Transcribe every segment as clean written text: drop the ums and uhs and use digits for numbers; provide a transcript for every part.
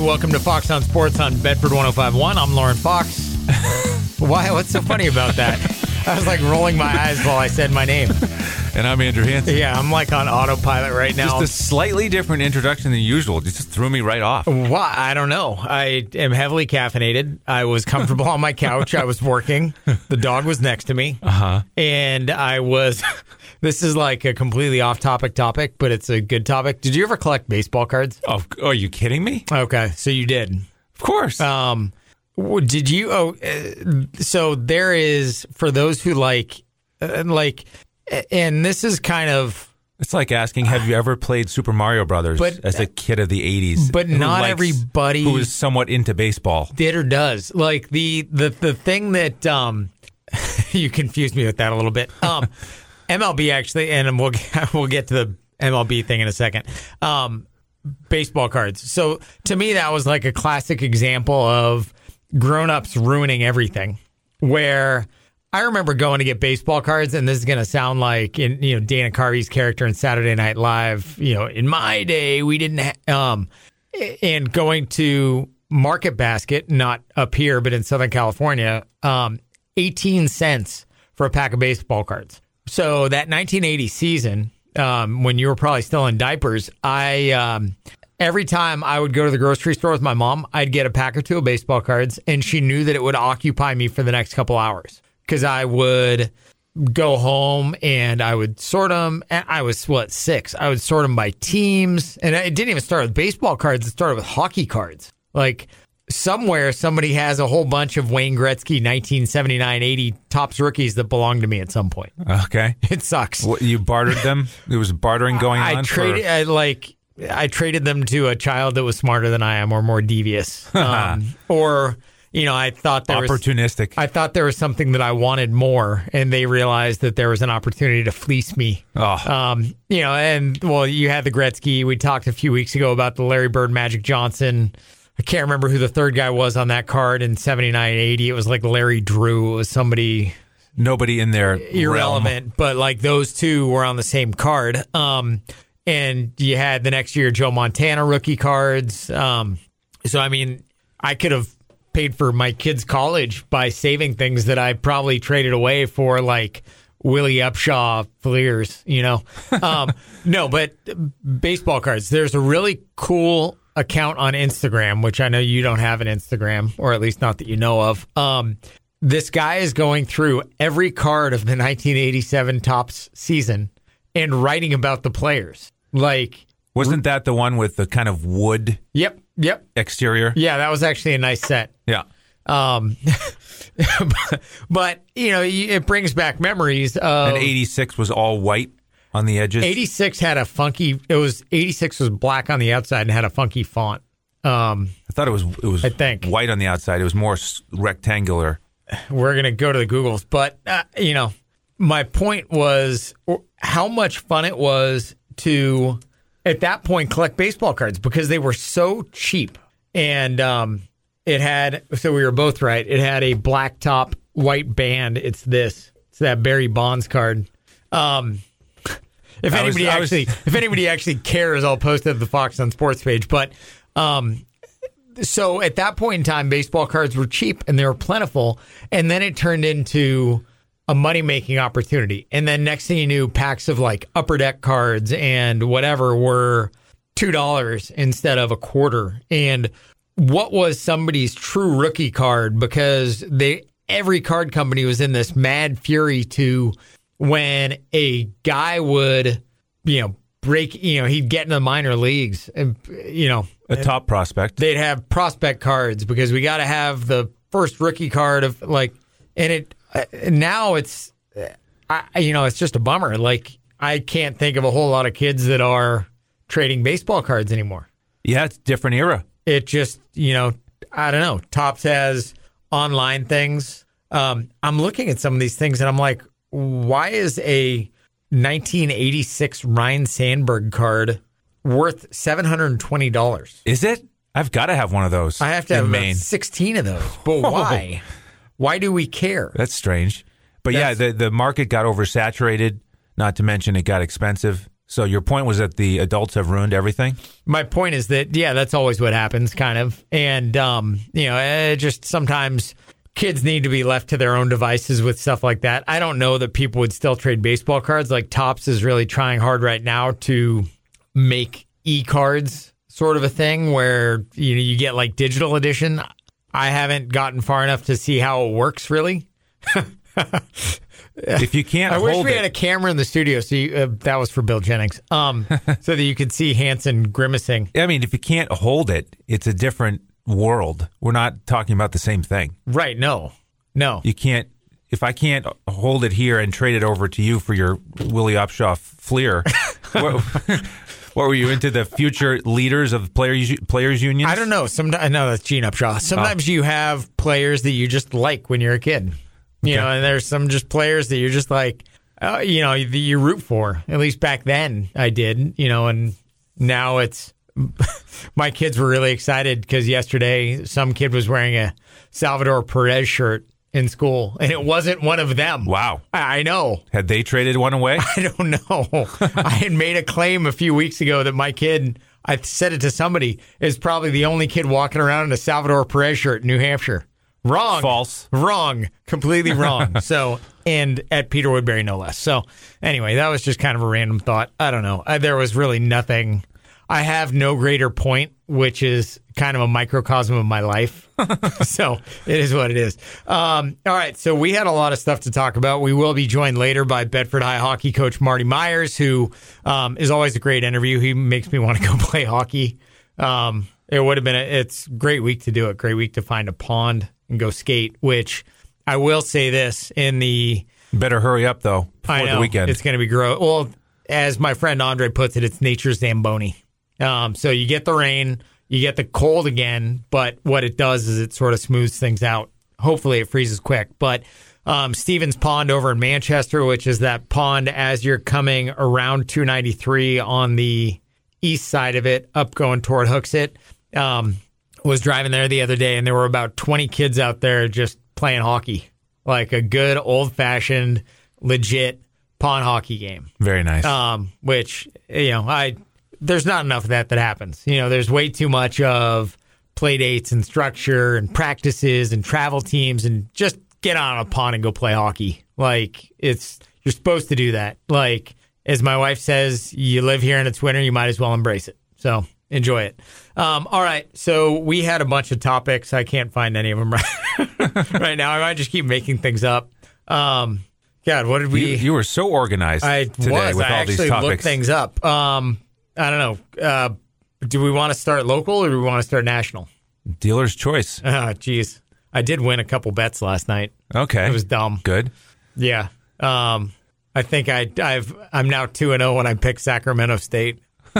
welcome to Fox on Sports on Bedford 105.1. I'm Lauren Fox. Why? What's so funny about that? I was like rolling my eyes while I said my name. And I'm Andrew Hansen. Yeah, I'm like on autopilot right now. Just a slightly different introduction than usual. You just threw me right off. Why? I don't know. I am heavily caffeinated. I was comfortable on my couch. I was working. The dog was next to me. And I was... This is like a completely off-topic, but it's a good topic. Did you ever collect baseball cards? Oh, are you kidding me? Okay, so you did. Of course. Did you? So there is, for those who like, and this is kind of... It's like asking, have you ever played Super Mario Brothers as a kid of the 80s? But not everybody who is somewhat into baseball did or does. Like the thing that you confused me with that a little bit. MLB actually, and we'll get to the MLB thing in a second. Baseball cards. So to me, that was like a classic example of grown-ups ruining everything. Where I remember going to get baseball cards, and this is going to sound like Dana Carvey's character in Saturday Night Live. In my day, we didn't. And going to Market Basket, not up here, but in Southern California, 18 cents for a pack of baseball cards. So that 1980 season, when you were probably still in diapers, every time I would go to the grocery store with my mom, I'd get a pack or two of baseball cards, and she knew that it would occupy me for the next couple hours because I would go home and I would sort them. And I was, 6? I would sort them by teams, and it didn't even start with baseball cards. It started with hockey cards. Like somewhere somebody has a whole bunch of Wayne Gretzky 1979-80 Topps rookies that belonged to me at some point. Okay. It sucks. What, you bartered them? There was bartering going on? I traded them to a child that was smarter than I am or more devious. Or, I thought there opportunistic. I thought there was something that I wanted more, and they realized that there was an opportunity to fleece me. You had the Gretzky. We talked a few weeks ago about the Larry Bird, Magic Johnson. I can't remember who the third guy was on that card in 79-80. It was like Larry Drew. It was somebody... Nobody in there. Irrelevant, realm. but like those two were on the same card. And you had the next year Joe Montana rookie cards. So, I mean, I could have paid for my kids' college by saving things that I probably traded away for like Willie Upshaw Fleers, No, but baseball cards. There's a really cool account on Instagram, which I know you don't have an Instagram, or at least not that you know of. This guy is going through every card of the 1987 Topps season and writing about the players. Like, wasn't that the one with the kind of wood? Yep. Exterior. Yeah, that was actually a nice set. Yeah. But it brings back memories of. And 86 was all white on the edges. 86 had a funky. 86 was black on the outside and had a funky font. I thought it was. I think white on the outside. It was more rectangular. We're gonna go to the Googles, but my point was how much fun it was to, at that point, collect baseball cards because they were so cheap. And it had, so we were both right, it had a black top, white band. It's that Barry Bonds card. If anybody actually cares, I'll post it at the Fox on Sports page. But so at that point in time, baseball cards were cheap and they were plentiful. And then it turned into a money-making opportunity. And then next thing you knew, packs of like Upper Deck cards and whatever were $2 instead of $1. And what was somebody's true rookie card? Because every card company was in this mad fury to when a guy would, break, he'd get in the minor leagues and, a top prospect. They'd have prospect cards because we got to have the first rookie card of like, and now it's, it's just a bummer. Like, I can't think of a whole lot of kids that are trading baseball cards anymore. Yeah, it's a different era. It just, I don't know. Topps has online things. I'm looking at some of these things and I'm like, why is a 1986 Ryne Sandberg card worth $720? Is it? I've got to have one of those. I have to have about 16 of those. But why? Why do we care? That's strange. But yeah, the market got oversaturated, not to mention it got expensive. So your point was that the adults have ruined everything? My point is that, yeah, that's always what happens, kind of. And, just sometimes kids need to be left to their own devices with stuff like that. I don't know that people would still trade baseball cards. Like Topps is really trying hard right now to make e-cards sort of a thing where, you get like digital edition. I haven't gotten far enough to see how it works, really. If you can't, I wish we had a camera in the studio. So that was for Bill Jennings, so that you could see Hanson grimacing. I mean, if you can't hold it, it's a different world. We're not talking about the same thing, right? No. You can't. If I can't hold it here and trade it over to you for your Willie Upshaw Fleer, what were you into? The future leaders of players unions? I don't know. No, that's Gene Upshaw. Sometimes you have players that you just like when you're a kid. And there's some just players that you're just like, that you root for. At least back then I did, and now it's, my kids were really excited because yesterday some kid was wearing a Salvador Perez shirt in school, and it wasn't one of them. Wow. I know. Had they traded one away? I don't know. I had made a claim a few weeks ago that my kid, I said it to somebody, is probably the only kid walking around in a Salvador Perez shirt in New Hampshire. Wrong. False. Wrong. Completely wrong. So, and at Peter Woodbury, no less. So, anyway, that was just kind of a random thought. I don't know. There was really nothing. I have no greater point, which is kind of a microcosm of my life. So, it is what it is. All right. So, we had a lot of stuff to talk about. We will be joined later by Bedford High hockey coach Marty Myers, who is always a great interview. He makes me want to go play hockey. It would have been it's a great week to do it. Great week to find a pond and go skate, which I will say this better hurry up though before the weekend. It's going to be gross. Well, as my friend Andre puts it, it's nature's Zamboni. So you get the rain, you get the cold again, but what it does is it sort of smooths things out. Hopefully it freezes quick. But Stevens Pond over in Manchester, which is that pond as you're coming around 293 on the east side of it, up going toward Hooksett. Was driving there the other day, and there were about 20 kids out there just playing hockey, like a good old-fashioned, legit pond hockey game. Very nice. Which, there's not enough of that happens. There's way too much of play dates and structure and practices and travel teams, and just get on a pond and go play hockey. Like, you're supposed to do that. Like, as my wife says, you live here and it's winter, you might as well embrace it. So, enjoy it. All right. So we had a bunch of topics. I can't find any of them right now. I might just keep making things up. God, what did we... You were so organized today with all these topics. I actually looked things up. I don't know. Do we want to start local or do we want to start national? Dealer's choice. Geez. I did win a couple bets last night. Okay. It was dumb. Good. Yeah. I think I'm now 2-0 when I picked Sacramento State.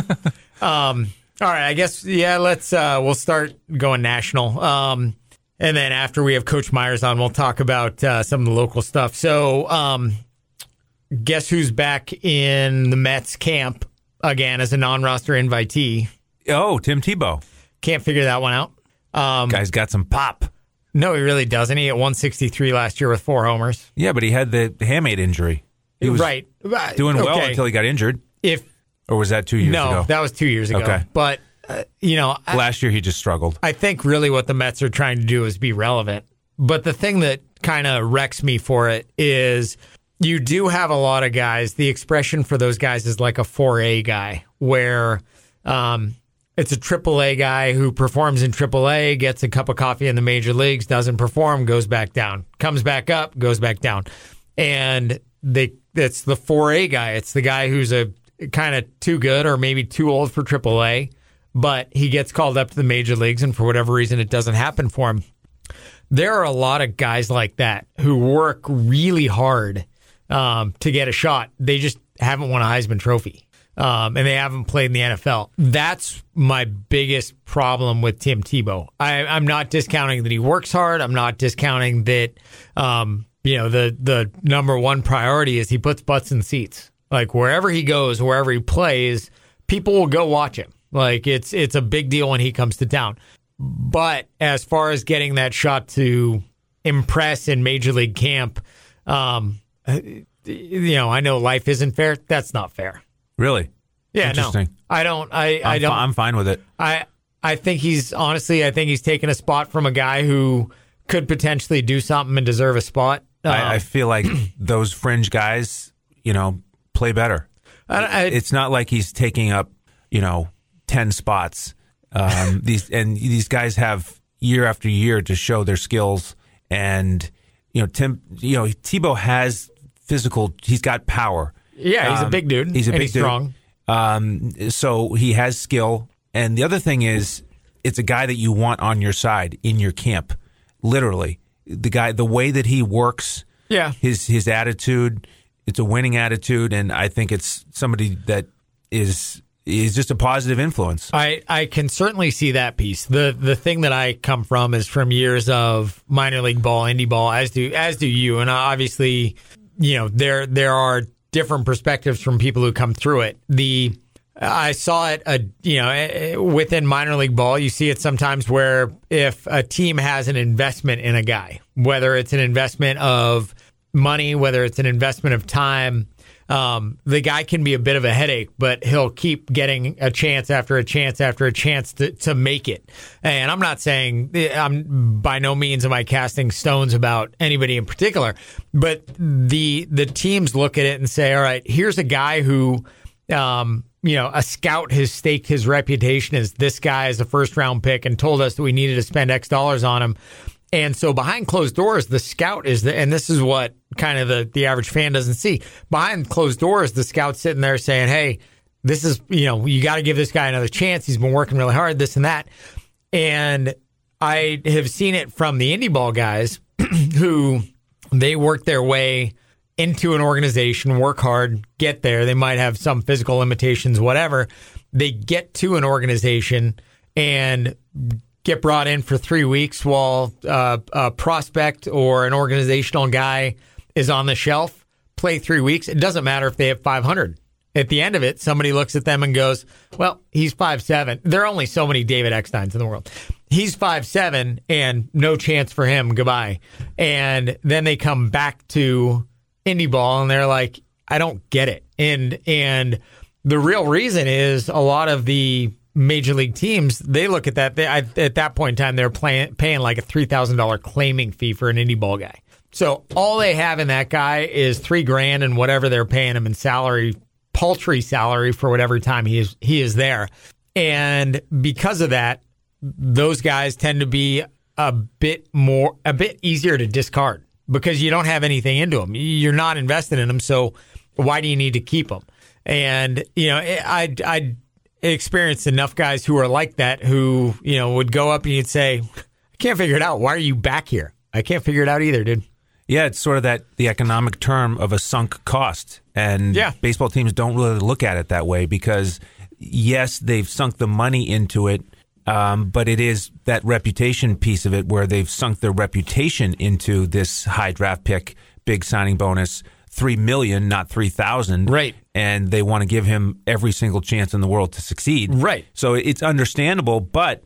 All right, I guess, we'll start going national. And then after we have Coach Myers on, we'll talk about some of the local stuff. So guess who's back in the Mets camp again as a non-roster invitee? Oh, Tim Tebow. Can't figure that one out. Guy's got some pop. No, he really doesn't. He hit 163 last year with 4 homers. Yeah, but he had the hamate injury. He was doing well until he got injured. Or was that 2 years ago? No, that was 2 years ago. Okay. But, last year he just struggled. I think really what the Mets are trying to do is be relevant. But the thing that kind of wrecks me for it is you do have a lot of guys. The expression for those guys is like a 4A guy, where it's a AAA guy who performs in AAA, gets a cup of coffee in the major leagues, doesn't perform, goes back down, comes back up, goes back down. And it's the 4A guy. It's the guy who's a kind of too good or maybe too old for AAA, but he gets called up to the major leagues, and for whatever reason, it doesn't happen for him. There are a lot of guys like that who work really hard to get a shot. They just haven't won a Heisman Trophy, and they haven't played in the NFL. That's my biggest problem with Tim Tebow. I'm not discounting that he works hard. I'm not discounting that the number one priority is he puts butts in seats. Like, wherever he goes, wherever he plays, people will go watch him. Like, it's a big deal when he comes to town. But as far as getting that shot to impress in Major League camp, I know life isn't fair. That's not fair. Really? Yeah, Interesting. no, I don't. I don't. I'm fine with it. I think he's taken a spot from a guy who could potentially do something and deserve a spot. I feel like those fringe guys, play better. It's not like he's taking up, 10 spots. These guys have year after year to show their skills, and Tebow has physical. He's got power. Yeah, he's a big dude. He's strong. So he has skill. And the other thing is, it's a guy that you want on your side in your camp. Literally, the way that he works. Yeah, his attitude. It's a winning attitude, and I think it's somebody that is just a positive influence. I can certainly see that piece. The thing that I come from is from years of minor league ball, indie ball, as do you, and obviously, there are different perspectives from people who come through it. I saw it, within minor league ball, you see it sometimes where if a team has an investment in a guy, whether it's an investment of money, whether it's an investment of time, the guy can be a bit of a headache, but he'll keep getting a chance after a chance after a chance to make it. And I'm not saying, by no means am I casting stones about anybody in particular, but the teams look at it and say, all right, here's a guy who, a scout has staked his reputation as this guy is a first round pick and told us that we needed to spend X dollars on him. And so behind closed doors, the scout and this is what kind of the average fan doesn't see. Behind closed doors, the scout's sitting there saying, hey, this is, you got to give this guy another chance. He's been working really hard, this and that. And I have seen it from the indie ball guys who they work their way into an organization, work hard, get there. They might have some physical limitations, whatever. They get to an organization and get brought in for 3 weeks while a prospect or an organizational guy is on the shelf, play 3 weeks. It doesn't matter if they have 500. At the end of it, somebody looks at them and goes, well, he's 5'7". There are only so many David Ecksteins in the world. He's 5'7", and no chance for him. Goodbye. And then they come back to indie ball and they're like, I don't get it. And the real reason is a lot of the major league teams, they look at that. At that point in time, they're paying like a $3,000 claiming fee for an indie ball guy. So all they have in that guy is $3,000 and whatever they're paying him in salary, paltry salary for whatever time he is there. And because of that, those guys tend to be a bit easier to discard because you don't have anything into them. You're not invested in them. So why do you need to keep them? And, I experienced enough guys who are like that, who, would go up and you'd say, I can't figure it out. Why are you back here? I can't figure it out either, dude. Yeah, it's sort of the economic term of a sunk cost. And baseball teams don't really look at it that way because, yes, they've sunk the money into it, but it is that reputation piece of it where they've sunk their reputation into this high draft pick, big signing bonus, $3 million, not $3,000. Right. And they want to give him every single chance in the world to succeed. Right. So it's understandable, but,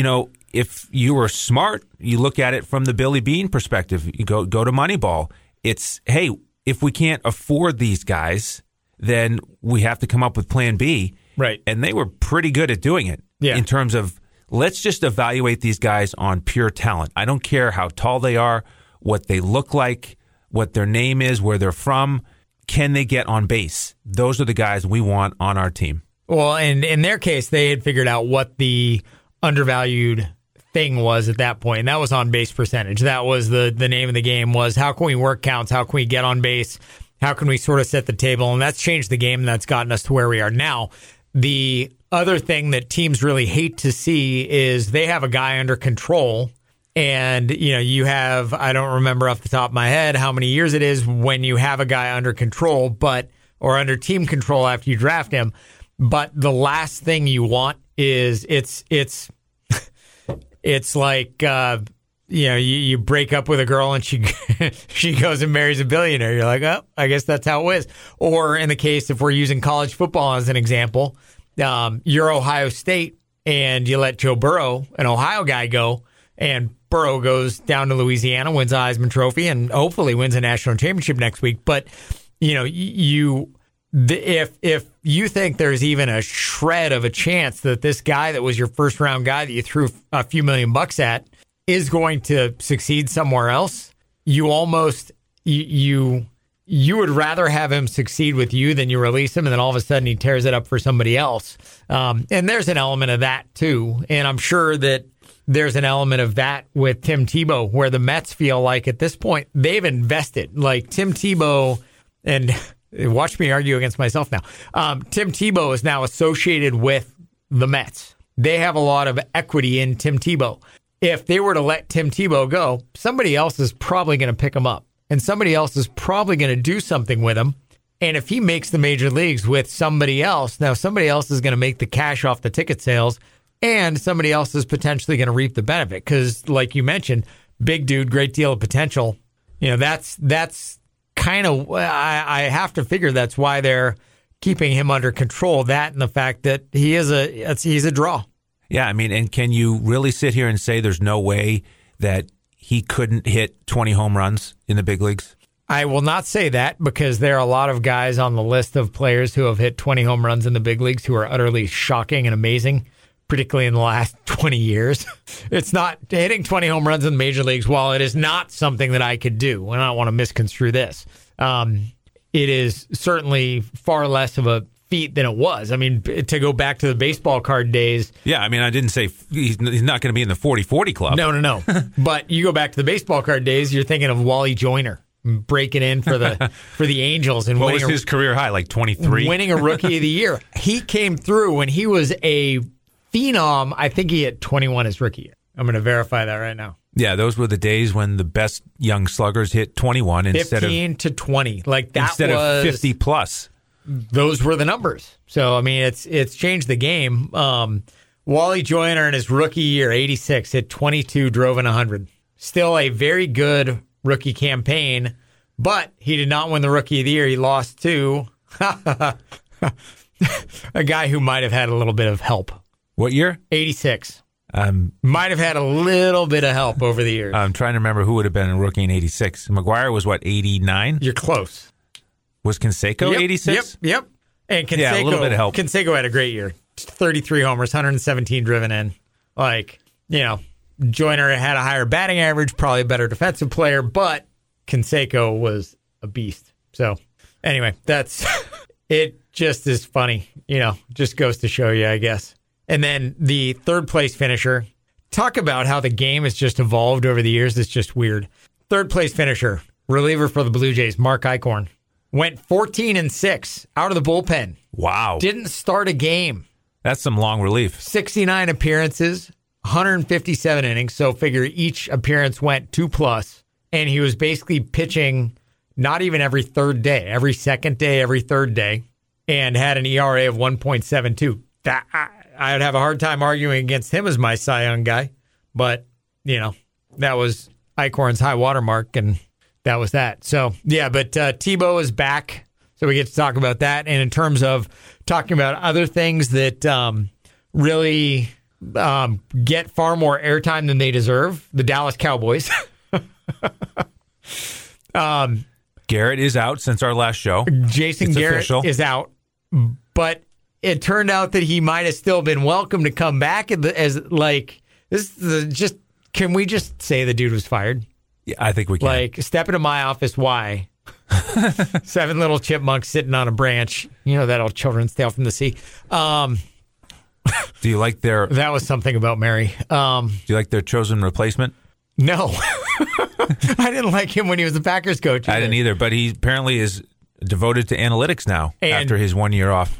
if you were smart, you look at it from the Billy Beane perspective. You go to Moneyball. It's, hey, if we can't afford these guys, then we have to come up with plan B. Right. And they were pretty good at doing it in terms of, let's just evaluate these guys on pure talent. I don't care how tall they are, what they look like, what their name is, where they're from. Can they get on base? Those are the guys we want on our team. Well, and in their case, they had figured out what the undervalued thing was at that point, and that was on base percentage. That was the name of the game, was how can we work counts, how can we get on base, how can we sort of set the table, and that's changed the game, and that's gotten us to where we are now. The other thing that teams really hate to see is they have a guy under control, and you have, I don't remember off the top of my head how many years it is when you have a guy under control, or under team control after you draft him, but the last thing you want is it's like, you break up with a girl and she goes and marries a billionaire. You're like, oh, I guess that's how it is. Or in the case, if we're using college football as an example, you're Ohio State and you let Joe Burrow, an Ohio guy, go, and Burrow goes down to Louisiana, wins the Heisman Trophy, and hopefully wins a national championship next week. But, if you think there's even a shred of a chance that this guy that was your first round guy that you threw a few $1,000,000 at is going to succeed somewhere else, you almost you would rather have him succeed with you than you release him, and then all of a sudden he tears it up for somebody else. And there's an element of that too, and I'm sure that there's an element of that with Tim Tebow, where the Mets feel like at this point they've invested. Like Tim Tebow, and watch me argue against myself now. Tim Tebow is now associated with the Mets. They have a lot of equity in Tim Tebow. If they were to let Tim Tebow go, somebody else is probably going to pick him up, and somebody else is probably going to do something with him. And if he makes the major leagues with somebody else, now somebody else is going to make the cash off the ticket sales, and somebody else is potentially going to reap the benefit. Because, like you mentioned, big dude, great deal of potential. That's kind of, I have to figure that's why they're keeping him under control. That and the fact that he's a draw. Yeah, I mean, and can you really sit here and say there's no way that he couldn't hit 20 home runs in the big leagues? I will not say that, because there are a lot of guys on the list of players who have hit 20 home runs in the big leagues who are utterly shocking and amazing, particularly in the last 20 years. It's not hitting 20 home runs in the major leagues. While it is not something that I could do, and I don't want to misconstrue this, it is certainly far less of a feat than it was. I mean, to go back to the baseball card days. Yeah, I mean, I didn't say he's not going to be in the 40-40 club. No. But you go back to the baseball card days, you're thinking of Wally Joyner breaking in for the Angels and what was his career high, like 23? Winning a Rookie of the Year. He came through when he was a phenom. I think he hit 21 his rookie year. I'm going to verify that right now. Yeah, those were the days when the best young sluggers hit 21 instead of 15 to 20. Like that instead of 50 plus. Those were the numbers. So I mean, it's changed the game. Wally Joyner in his rookie year, 86, hit 22, drove in 100. Still a very good rookie campaign, but he did not win the Rookie of the Year. He lost to a guy who might have had a little bit of help. What year? 86. Might have had a little bit of help over the years. I'm trying to remember who would have been a rookie in 86. McGuire was what, 89? You're close. Was Canseco 86? Yep. And Canseco, yeah, a little bit of help. Canseco had a great year. 33 homers, 117 driven in. Joyner had a higher batting average, probably a better defensive player, but Canseco was a beast. So anyway, that's it. Just is funny, just goes to show you, I guess. And then the third place finisher, talk about how the game has just evolved over the years. It's just weird. Third place finisher, reliever for the Blue Jays, Mark Eichhorn, went 14-6 out of the bullpen. Wow. Didn't start a game. That's some long relief. 69 appearances, 157 innings. So figure each appearance went 2+. And he was basically pitching not even every third day, every second day, every third day, and had an ERA of 1.72. That I would have a hard time arguing against him as my Cy Young guy. But, that was Eichhorn's high water mark, and that was that. So, yeah, but Tebow is back. So we get to talk about that. And in terms of talking about other things that really get far more airtime than they deserve, the Dallas Cowboys. Garrett is out since our last show. Jason Garrett is out. But it turned out that he might have still been welcome to come back can we just say the dude was fired? Yeah, I think we can. Step into my office, why? 7 little chipmunks sitting on a branch. That old children's tale from the sea. Do you like their... That was something about Mary. Do you like their chosen replacement? No. I didn't like him when he was the Packers coach. I didn't either, but he apparently is devoted to analytics now after his 1 year off.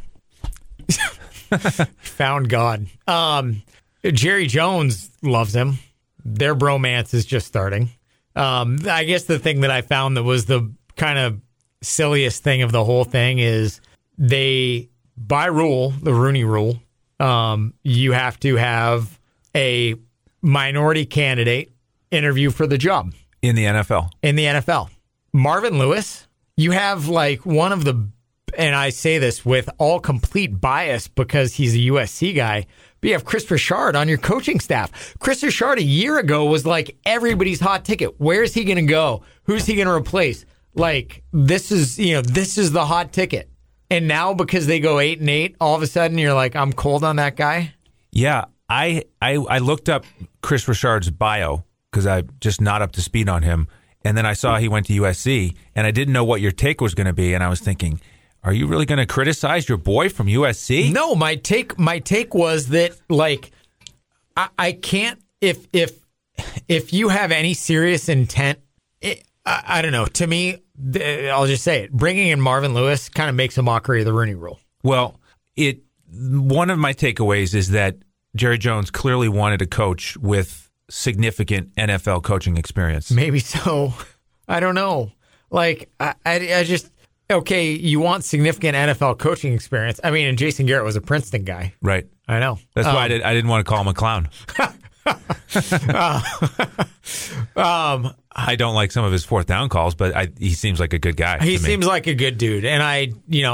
Found God. Jerry Jones loves him. Their bromance is just starting. I guess the thing that I found that was the kind of silliest thing of the whole thing is they, by rule, the Rooney Rule, you have to have a minority candidate interview for the job. In the NFL. Marvin Lewis, you have one of the, and I say this with all complete bias because he's a USC guy, but you have Chris Richard on your coaching staff. Chris Richard a year ago was everybody's hot ticket. Where's he going to go? Who's he going to replace? This is the hot ticket. And now because they go 8-8, all of a sudden you're like, I'm cold on that guy. Yeah, I looked up Chris Richard's bio because I'm just not up to speed on him. And then I saw he went to USC, and I didn't know what your take was going to be. And I was thinking, are you really going to criticize your boy from USC? No, my take was that, like, I can't, if you have any serious intent, I don't know. To me, I'll just say it. Bringing in Marvin Lewis kind of makes a mockery of the Rooney Rule. Well, one of my takeaways is that Jerry Jones clearly wanted a coach with significant NFL coaching experience. Maybe so. I don't know. Like, I just, okay, you want significant NFL coaching experience. I mean, and Jason Garrett was a Princeton guy. Right. I know. That's why I didn't want to call him a clown. I don't like some of his fourth down calls, but he seems like a good guy. He seems like a good dude. And I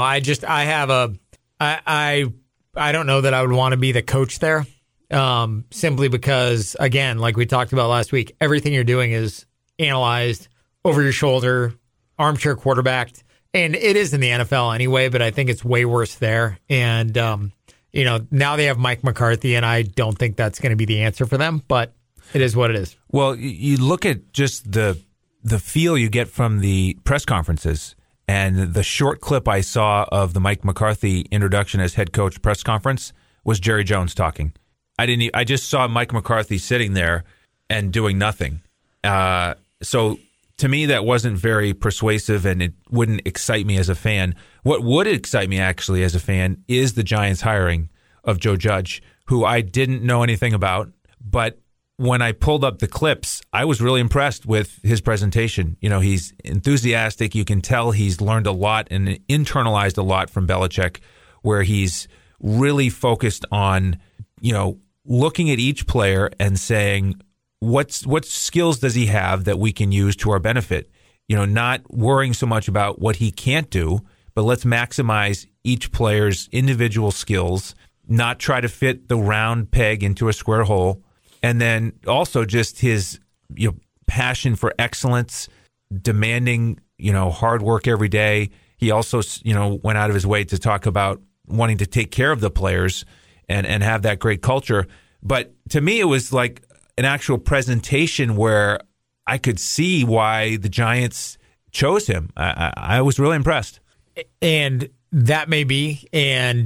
don't know that I would want to be the coach there. Simply because, again, like we talked about last week, everything you're doing is analyzed, over your shoulder, armchair quarterbacked. And it is in the NFL anyway, but I think it's way worse there. And, now they have Mike McCarthy, and I don't think that's going to be the answer for them, but it is what it is. Well, you look at just the feel you get from the press conferences, and the short clip I saw of the Mike McCarthy introduction as head coach press conference was Jerry Jones talking. I just saw Mike McCarthy sitting there and doing nothing. So to me, that wasn't very persuasive, and it wouldn't excite me as a fan. What would excite me actually as a fan is the Giants hiring of Joe Judge, who I didn't know anything about. But when I pulled up the clips, I was really impressed with his presentation. He's enthusiastic. You can tell he's learned a lot and internalized a lot from Belichick, where he's really focused on, looking at each player and saying, what skills does he have that we can use to our benefit? Not worrying so much about what he can't do, but let's maximize each player's individual skills, not try to fit the round peg into a square hole. And then also just his passion for excellence, demanding, hard work every day. He also, went out of his way to talk about wanting to take care of the players and have that great culture. But to me, it was like an actual presentation where I could see why the Giants chose him. I was really impressed. And that may be. And,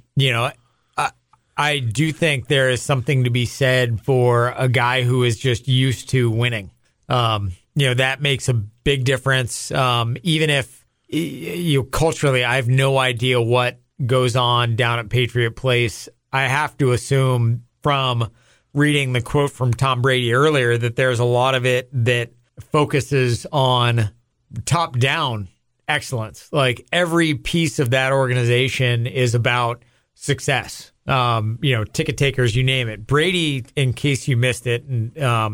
I do think there is something to be said for a guy who is just used to winning. That makes a big difference. Even if culturally, I have no idea what goes on down at Patriot Place. I have to assume from reading the quote from Tom Brady earlier that there's a lot of it that focuses on top-down excellence. Like every piece of that organization is about success. Ticket takers, you name it. Brady, in case you missed it, and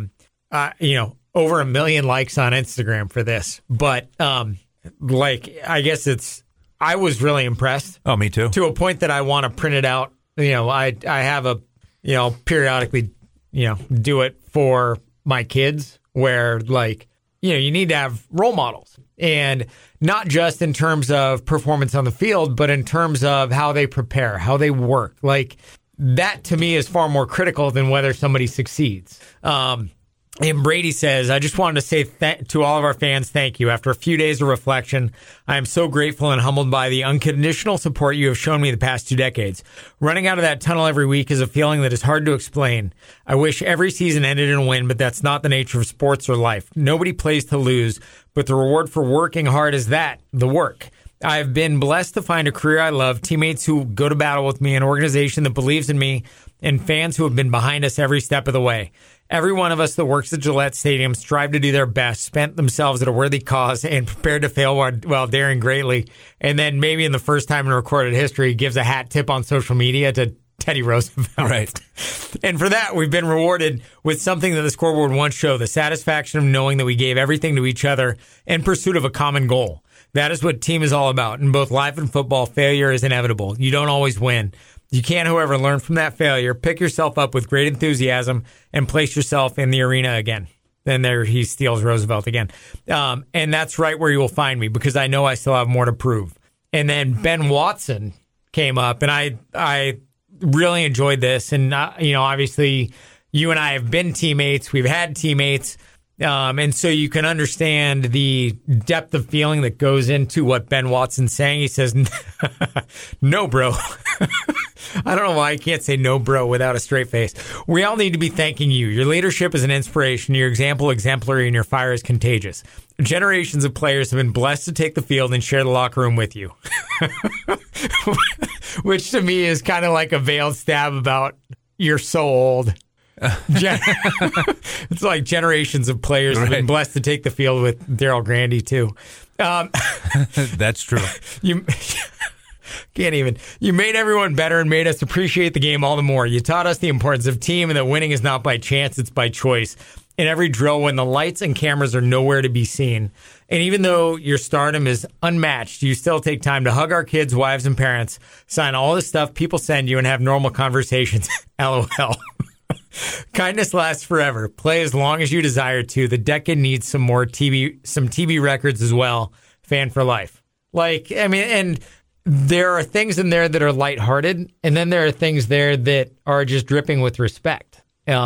over 1 million likes on Instagram for this. But I guess I was really impressed. Oh, me too. To a point that I want to print it out. I have a periodically do it for my kids where you need to have role models, and not just in terms of performance on the field, but in terms of how they prepare, how they work. Like that to me is far more critical than whether somebody succeeds. And Brady says, I just wanted to say to all of our fans, thank you. After a few days of reflection, I am so grateful and humbled by the unconditional support you have shown me the past 2 decades. Running out of that tunnel every week is a feeling that is hard to explain. I wish every season ended in a win, but that's not the nature of sports or life. Nobody plays to lose, but the reward for working hard is that, the work. I have been blessed to find a career I love, teammates who go to battle with me, an organization that believes in me, and fans who have been behind us every step of the way. Every one of us that works at Gillette Stadium strive to do their best, spent themselves at a worthy cause, and prepared to fail while daring greatly. And then maybe in the first time in recorded history, gives a hat tip on social media to Teddy Roosevelt. Right. And for that, we've been rewarded with something that the scoreboard once showed, the satisfaction of knowing that we gave everything to each other in pursuit of a common goal. That is what team is all about. In both life and football, failure is inevitable. You don't always win. You can, however, learn from that failure, pick yourself up with great enthusiasm, and place yourself in the arena again. Then there he steals Roosevelt again. And that's right where you will find me, because I know I still have more to prove. And then Ben Watson came up, and I really enjoyed this. And, obviously you and I have been teammates. We've had teammates. And so you can understand the depth of feeling that goes into what Ben Watson's saying. He says, no, bro. I don't know why I can't say no, bro, without a straight face. We all need to be thanking you. Your leadership is an inspiration. Your example exemplary, and your fire is contagious. Generations of players have been blessed to take the field and share the locker room with you. Which to me is kind of like a veiled stab about you're so old. It's like generations of players have been blessed to take the field with Daryl Grandy too. That's true. You can't even. You made everyone better and made us appreciate the game all the more. You taught us the importance of team and that winning is not by chance, it's by choice. In every drill when the lights and cameras are nowhere to be seen. And even though your stardom is unmatched, you still take time to hug our kids, wives, and parents, sign all the stuff people send you, and have normal conversations. LOL. Kindness lasts forever. Play as long as you desire to. The decade needs some TV records as well. Fan for life. And there are things in there that are lighthearted, and then there are things there that are just dripping with respect.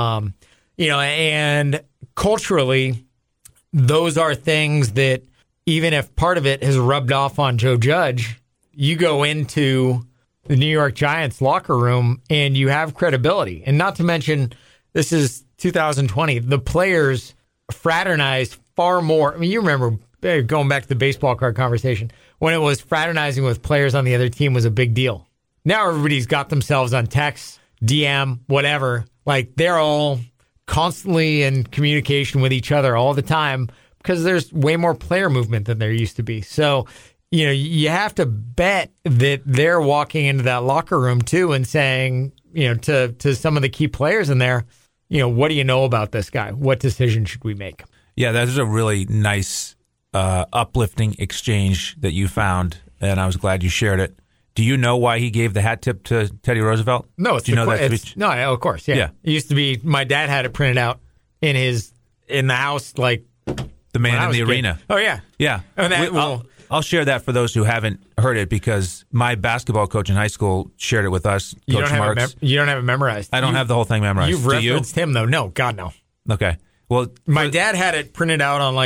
And culturally, those are things that even if part of it has rubbed off on Joe Judge, you go into the New York Giants locker room and you have credibility. And not to mention, this is 2020. The players fraternized far more. I mean, you remember going back to the baseball card conversation when it was fraternizing with players on the other team was a big deal. Now everybody's got themselves on text, DM, whatever. Like they're all constantly in communication with each other all the time because there's way more player movement than there used to be. So, you have to bet that they're walking into that locker room too and saying, to some of the key players in there, what do you know about this guy? What decision should we make? Yeah, that is a really nice, uplifting exchange that you found, and I was glad you shared it. Do you know why he gave the hat tip to Teddy Roosevelt? No, it's that speech? No, of course, yeah. It used to be, my dad had it printed out in the house, like the man in the arena. Oh yeah, yeah. I'll share that for those who haven't heard it because my basketball coach in high school shared it with us. Coach Marks. You don't have it memorized. I don't have the whole thing memorized. You've referenced him though. No, God no. Okay. Well, my dad had it printed out on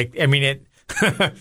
I'm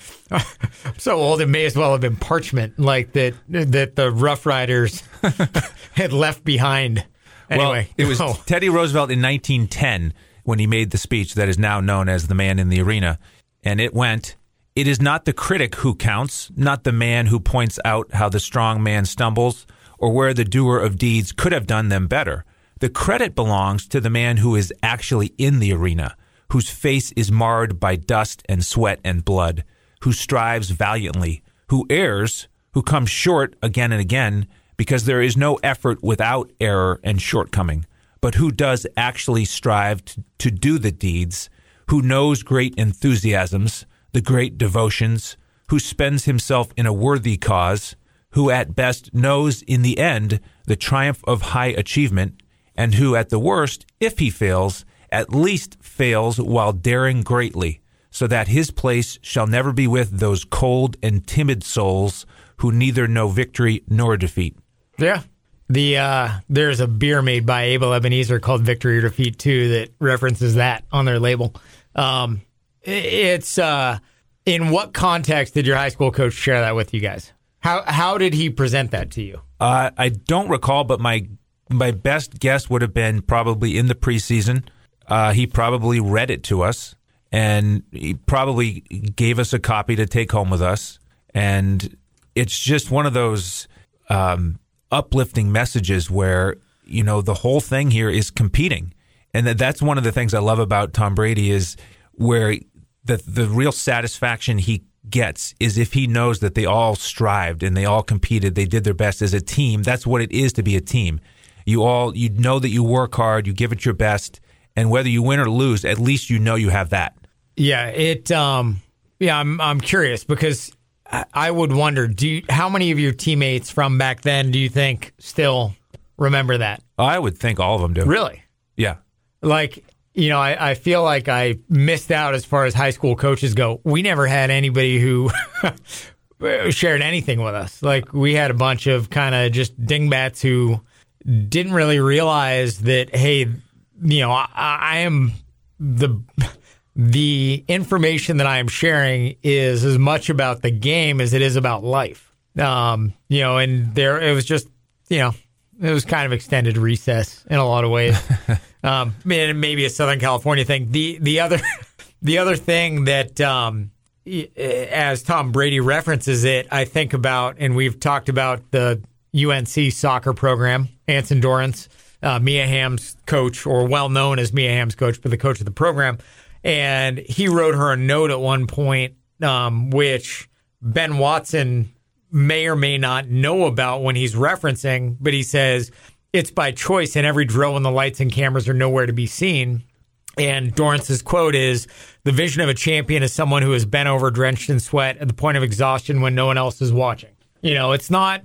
so old it may as well have been parchment, like that the Rough Riders had left behind. Anyway, well, it was Teddy Roosevelt in 1910 when he made the speech that is now known as the man in the arena, and it went, "It is not the critic who counts, not the man who points out how the strong man stumbles or where the doer of deeds could have done them better. The credit belongs to the man who is actually in the arena, whose face is marred by dust and sweat and blood, who strives valiantly, who errs, who comes short again and again, because there is no effort without error and shortcoming, but who does actually strive to do the deeds, who knows great enthusiasms, the great devotions, who spends himself in a worthy cause, who at best knows in the end the triumph of high achievement, and who at the worst, if he fails, at least fails while daring greatly, so that his place shall never be with those cold and timid souls who neither know victory nor defeat." Yeah. There's a beer made by Abel Ebenezer called Victory or Defeat too that references that on their label. It's in what context did your high school coach share that with you guys? How did he present that to you? I don't recall, but my best guess would have been probably in the preseason. He probably read it to us, and he probably gave us a copy to take home with us. And it's just one of those uplifting messages where, the whole thing here is competing. And that's one of the things I love about Tom Brady is where the real satisfaction he gets is if he knows that they all strived and they all competed, they did their best as a team. That's what it is to be a team. You know that you work hard, you give it your best, and whether you win or lose, at least you know you have that. Yeah, I'm curious because I would wonder, how many of your teammates from back then do you think still remember that? I would think all of them do. Really? Yeah. I feel like I missed out as far as high school coaches go. We never had anybody who shared anything with us. Like, we had a bunch of kind of just dingbats who didn't really realize that, hey, I am the information that I am sharing is as much about the game as it is about life. And there it was just, it was kind of extended recess in a lot of ways. Maybe a Southern California thing. The other thing that, as Tom Brady references it, I think about, and we've talked about the UNC soccer program, Anson Dorrance, Mia Hamm's coach, or well known as Mia Hamm's coach, but the coach of the program. And he wrote her a note at one point, which Ben Watson may or may not know about when he's referencing, but he says, it's by choice in every drill when the lights and cameras are nowhere to be seen. And Dorrance's quote is, the vision of a champion is someone who has bent over, drenched in sweat at the point of exhaustion when no one else is watching. It's not,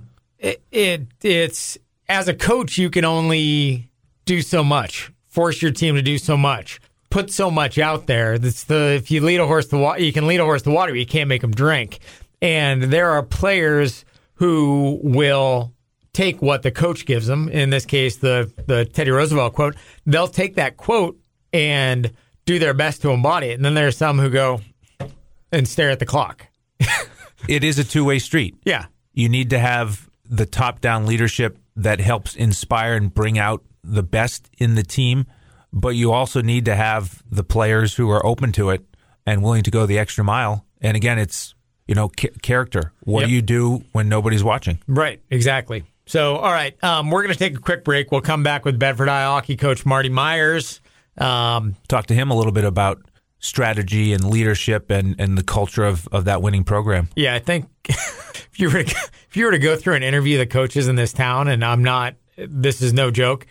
it's, as a coach, you can only do so much, force your team to do so much, put so much out there. If you lead a horse to water, you can lead a horse to water, but you can't make them drink. And there are players who will take what the coach gives them. In this case, the Teddy Roosevelt quote. They'll take that quote and do their best to embody it. And then there are some who go and stare at the clock. It is a two-way street. Yeah. You need to have the top-down leadership that helps inspire and bring out the best in the team, but you also need to have the players who are open to it and willing to go the extra mile. And again, it's, character. What do you do when nobody's watching? Right, exactly. So, all right, we're going to take a quick break. We'll come back with Bedford High hockey coach Marty Myers. Talk to him a little bit about strategy and leadership and the culture of that winning program. Yeah, I think if you were to go through and interview the coaches in this town, and this is no joke,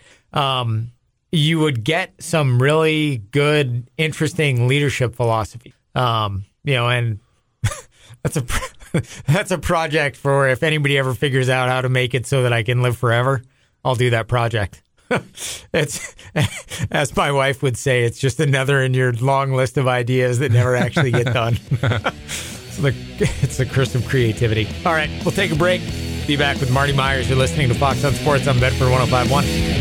you would get some really good, interesting leadership philosophy. And that's a project for if anybody ever figures out how to make it so that I can live forever, I'll do that project. It's, as my wife would say, it's just another in your long list of ideas that never actually get done. It's the curse of creativity. All right, we'll take a break. Be back with Marty Myers. You're listening to Fox on Sports on Bedford 105.1.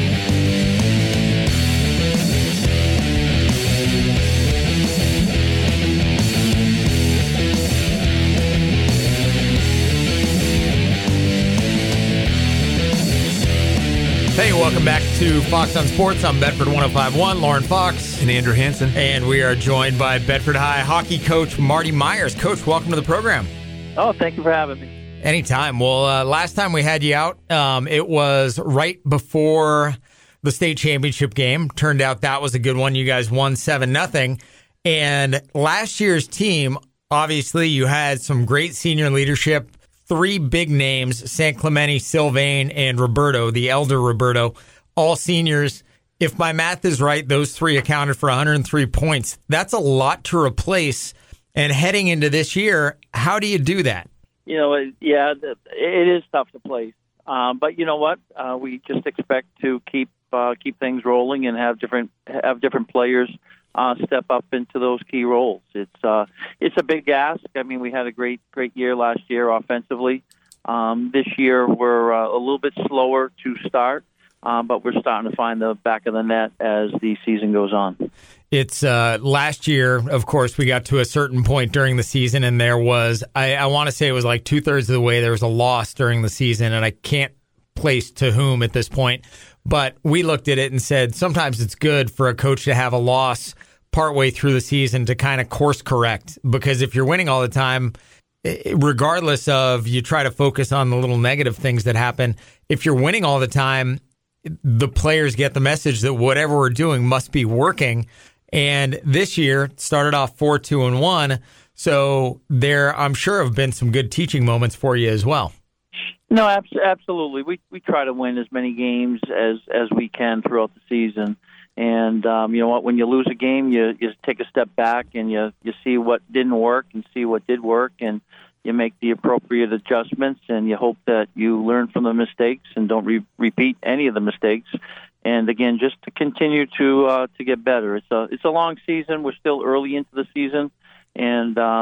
Hey, welcome back to Fox on Sports. I'm Bedford 105.1, Lauren Fox. And Andrew Hansen. And we are joined by Bedford High hockey coach Marty Myers. Coach, welcome to the program. Oh, thank you for having me. Anytime. Well, last time we had you out, it was right before the state championship game. Turned out that was a good one. You guys won 7-0. And last year's team, obviously, you had some great senior leadership. 3 big names, San Clemente, Sylvain, and Roberto, the elder Roberto, all seniors. If my math is right, those 3 accounted for 103 points. That's a lot to replace. And heading into this year, how do you do that? It is tough to place. But you know what? We just expect to keep things rolling and have different players step up into those key roles. It's a big ask. I mean, we had a great year last year offensively. This year we're a little bit slower to start, but we're starting to find the back of the net as the season goes on. It's last year, of course, we got to a certain point during the season, and there was, I want to say it was like 2/3 of the way, there was a loss during the season, and I can't place to whom at this point. But we looked at it and said sometimes it's good for a coach to have a loss partway through the season to kind of course correct, because if you're winning all the time, regardless of, you try to focus on the little negative things that happen. If you're winning all the time, the players get the message that whatever we're doing must be working. And this year started off 4-2-1. So there, I'm sure, have been some good teaching moments for you as well. No, absolutely. We try to win as many games as we can throughout the season. And you know what? When you lose a game, you take a step back and you see what didn't work and see what did work, and you make the appropriate adjustments, and you hope that you learn from the mistakes and don't repeat any of the mistakes. And again, just to continue to get better. It's a long season. We're still early into the season, and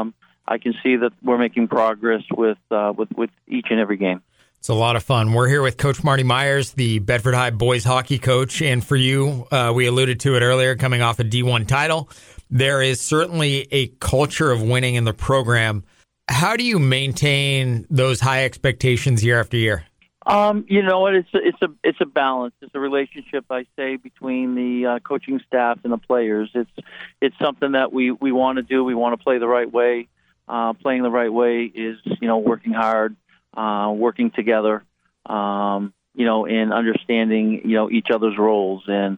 I can see that we're making progress with each and every game. It's a lot of fun. We're here with Coach Marty Myers, the Bedford High boys hockey coach. And for you, we alluded to it earlier, coming off a D1 title, there is certainly a culture of winning in the program. How do you maintain those high expectations year after year? You know what? It's a balance. It's a relationship, I say, between the coaching staff and the players. It's something that we want to do. We want to play the right way. Playing the right way is, working hard, working together, and understanding, each other's roles. And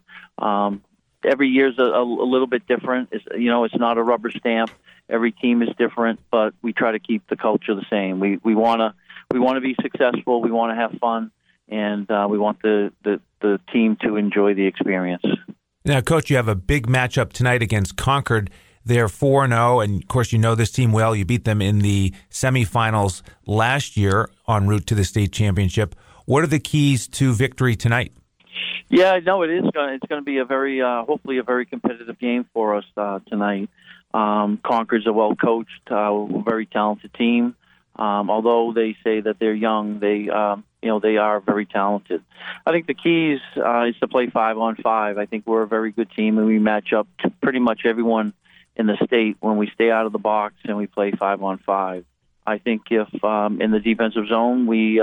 every year's a little bit different. It's not a rubber stamp. Every team is different, but we try to keep the culture the same. We want to be successful. We want to have fun, and we want the team to enjoy the experience. Now, Coach, you have a big matchup tonight against Concord. They're 4-0, and of course, you know this team well. You beat them in the semifinals last year en route to the state championship. What are the keys to victory tonight? Yeah, no, it is. It's going to be a very, hopefully, a very competitive game for us tonight. Concord's a well-coached, very talented team. Although they say that they're young, they are very talented. I think the keys is to play 5-on-5. I think we're a very good team, and we match up to pretty much everyone in the state when we stay out of the box and we play 5-on-5. I think if in the defensive zone we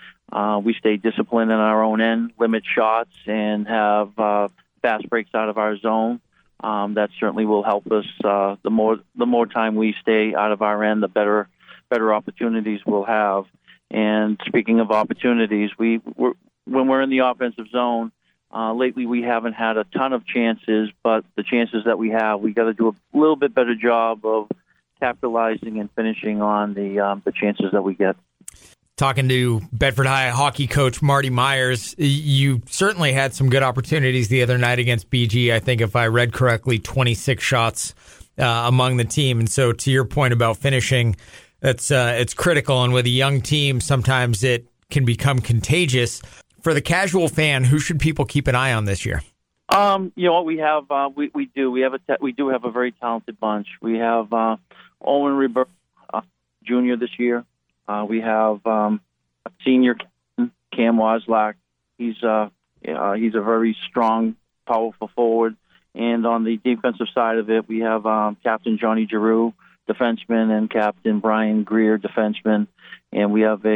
stay disciplined in our own end, limit shots, and have fast breaks out of our zone, that certainly will help us. The more time we stay out of our end, the better opportunities we'll have. And speaking of opportunities, when we're in the offensive zone, lately we haven't had a ton of chances, but the chances that we have, we got to do a little bit better job of capitalizing and finishing on the chances that we get. Talking to Bedford High hockey coach Marty Myers, you certainly had some good opportunities the other night against BG. I think if I read correctly, 26 shots among the team. And so to your point about finishing, it's critical. And with a young team, sometimes it can become contagious. For the casual fan, who should people keep an eye on this year? You know what we have? We do have a very talented bunch. We have Owen Reber, junior this year. We have senior Cam Waslak. He's a very strong, powerful forward. And on the defensive side of it, we have Captain Johnny Giroux, defenseman, and Captain Brian Greer, defenseman. And we have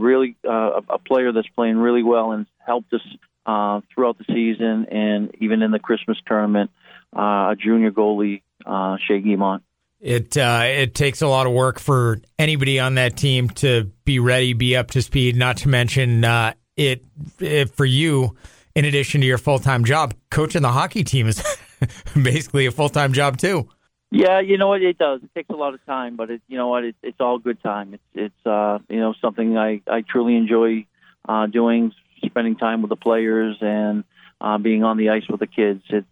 a player that's playing really well and helped us throughout the season and even in the Christmas tournament, a junior goalie, Shea Guimont. It takes a lot of work for anybody on that team to be ready, be up to speed, not to mention it for you, in addition to your full-time job, coaching the hockey team is basically a full-time job too. Yeah, you know what, it does. It takes a lot of time, but it's all good time. It's something I truly enjoy doing, spending time with the players and being on the ice with the kids. It's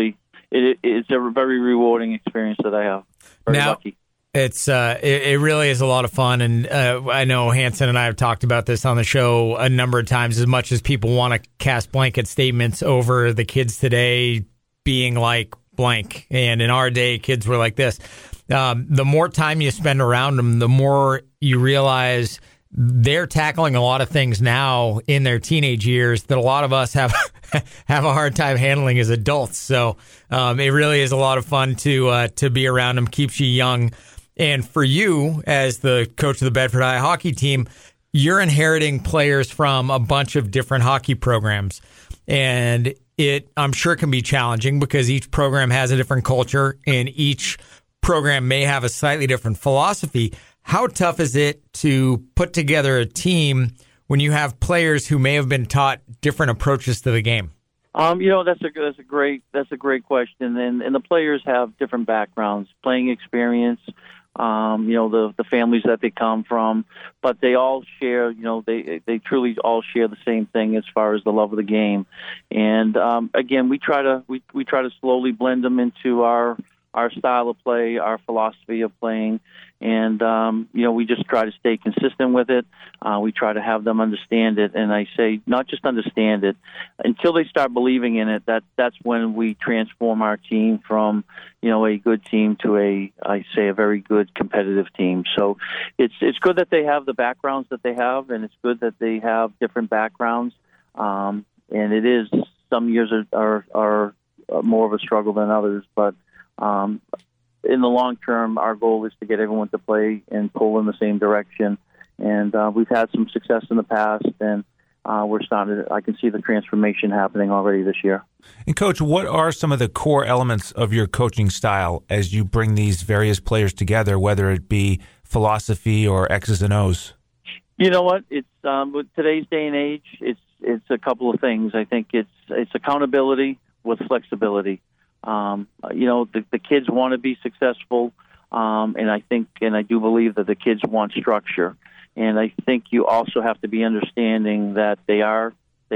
a very rewarding experience that I have. Very lucky. It really is a lot of fun, and I know Hanson and I have talked about this on the show a number of times. As much as people want to cast blanket statements over the kids today being like blank, and in our day, kids were like this. The more time you spend around them, the more you realize they're tackling a lot of things now in their teenage years that a lot of us have have a hard time handling as adults. So it really is a lot of fun to be around them, keeps you young. And for you, as the coach of the Bedford High hockey team, you're inheriting players from a bunch of different hockey programs. And it, I'm sure, can be challenging because each program has a different culture and each program may have a slightly different philosophy. How tough is it to put together a team when you have players who may have been taught different approaches to the game? That's a great question. And the players have different backgrounds, playing experience, the families that they come from, but they all share, they truly all share the same thing as far as the love of the game. And again, we try to slowly blend them into our our style of play, our philosophy of playing, and we just try to stay consistent with it. We try to have them understand it, and I say not just understand it until they start believing in it. That's when we transform our team from a good team to a very good competitive team. So it's good that they have the backgrounds that they have, and it's good that they have different backgrounds. And it is, some years are more of a struggle than others, but in the long term, our goal is to get everyone to play and pull in the same direction. And we've had some success in the past, and I can see the transformation happening already this year. And Coach, what are some of the core elements of your coaching style as you bring these various players together, whether it be philosophy or X's and O's? You know what? It's with today's day and age, it's a couple of things. I think it's accountability with flexibility. The kids want to be successful, and I do believe that the kids want structure. And I think you also have to be understanding that they are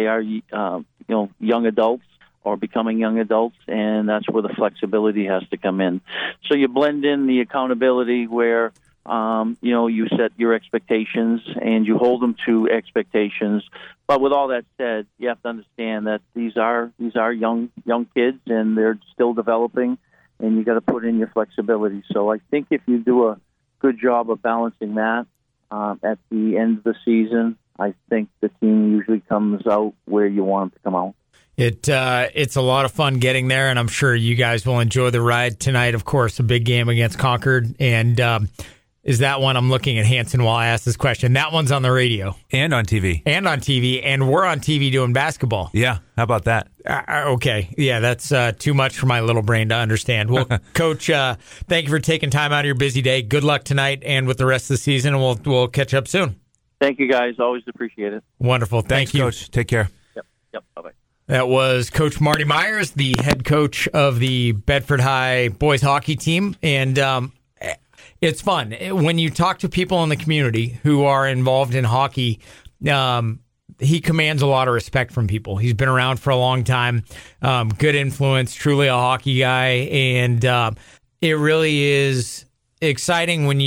young adults or becoming young adults, and that's where the flexibility has to come in. So you blend in the accountability where you set your expectations and you hold them to expectations. But with all that said, you have to understand that these are young kids, and they're still developing, and you got to put in your flexibility. So I think if you do a good job of balancing that at the end of the season, I think the team usually comes out where you want them to come out. It's a lot of fun getting there, and I'm sure you guys will enjoy the ride tonight. Of course, a big game against Concord, and is that one? I'm looking at Hanson while I ask this question. That one's on the radio. And on TV. And we're on TV doing basketball. Yeah, how about that? Okay. Yeah, that's too much for my little brain to understand. Well, Coach, thank you for taking time out of your busy day. Good luck tonight and with the rest of the season, and we'll catch up soon. Thank you, guys. Always appreciate it. Wonderful. Thanks, you. Coach. Take care. Yep. Bye-bye. That was Coach Marty Myers, the head coach of the Bedford High boys hockey team. And it's fun. When you talk to people in the community who are involved in hockey, he commands a lot of respect from people. He's been around for a long time, good influence, truly a hockey guy. And it really is exciting when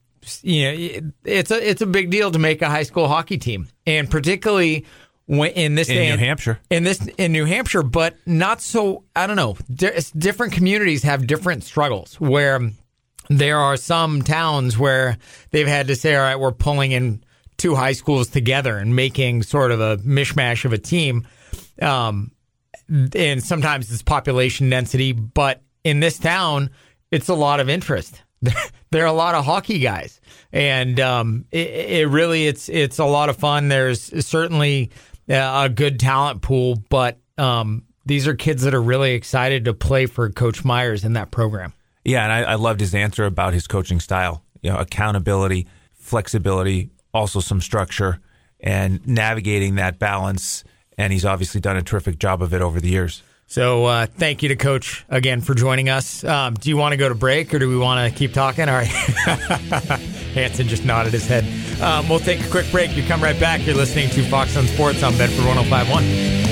it's a big deal to make a high school hockey team. And particularly in this day in New Hampshire. In New Hampshire, but not so, I don't know. Different communities have different struggles where there are some towns where they've had to say, all right, we're pulling in two high schools together and making sort of a mishmash of a team. And sometimes it's population density, but in this town, it's a lot of interest. There are a lot of hockey guys, and it really, it's a lot of fun. There's certainly a good talent pool, but these are kids that are really excited to play for Coach Myers in that program. Yeah, and I loved his answer about his coaching style. Accountability, flexibility, also some structure, and navigating that balance. And he's obviously done a terrific job of it over the years. So thank you to Coach again for joining us. Do you want to go to break, or do we want to keep talking? All right. Hanson just nodded his head. We'll take a quick break. You come right back. You're listening to Fox on Sports on Bedford 105.1.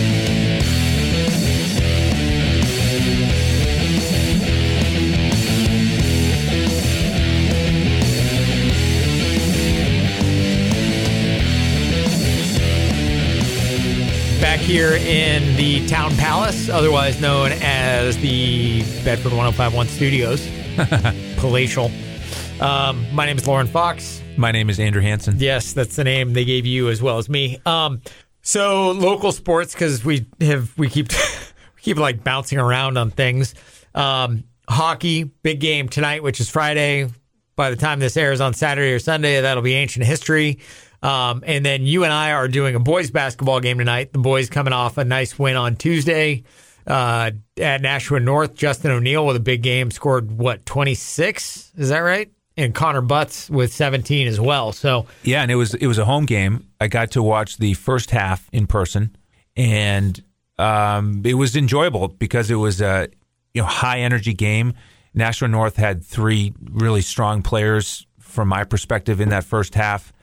Back here in the Town Palace, otherwise known as the Bedford 105.1 Studios. Palatial. My name is Lauren Fox. My name is Andrew Hanson. Yes, that's the name they gave you as well as me. So local sports, because we keep like bouncing around on things. Hockey, big game tonight, which is Friday. By the time this airs on Saturday or Sunday, that'll be ancient history. And then you and I are doing a boys basketball game tonight. The boys coming off a nice win on Tuesday at Nashua North. Justin O'Neill with a big game, scored, 26? Is that right? And Connor Butts with 17 as well. So yeah, and it was a home game. I got to watch the first half in person, and it was enjoyable because it was a high energy game. Nashua North had three really strong players from my perspective in that first half.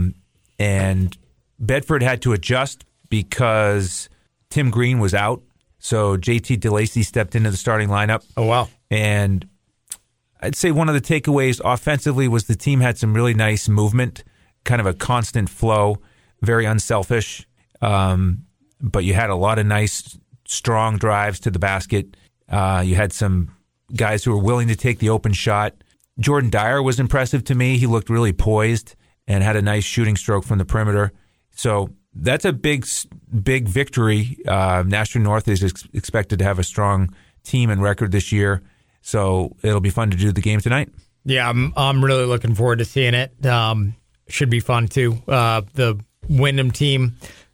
And Bedford had to adjust because Tim Green was out So JT DeLacy stepped into the starting lineup. Oh, wow. And I'd say one of the takeaways offensively was the team had some really nice movement, kind of a constant flow, very unselfish. But you had a lot of nice, strong drives to the basket. You had some guys who were willing to take the open shot. Jordan Dyer was impressive to me. He looked really poised and had a nice shooting stroke from the perimeter. So that's a big victory. Nashville North is expected to have a strong team and record this year. So it'll be fun to do the game tonight. Yeah, I'm really looking forward to seeing it. Should be fun too. The Wyndham team,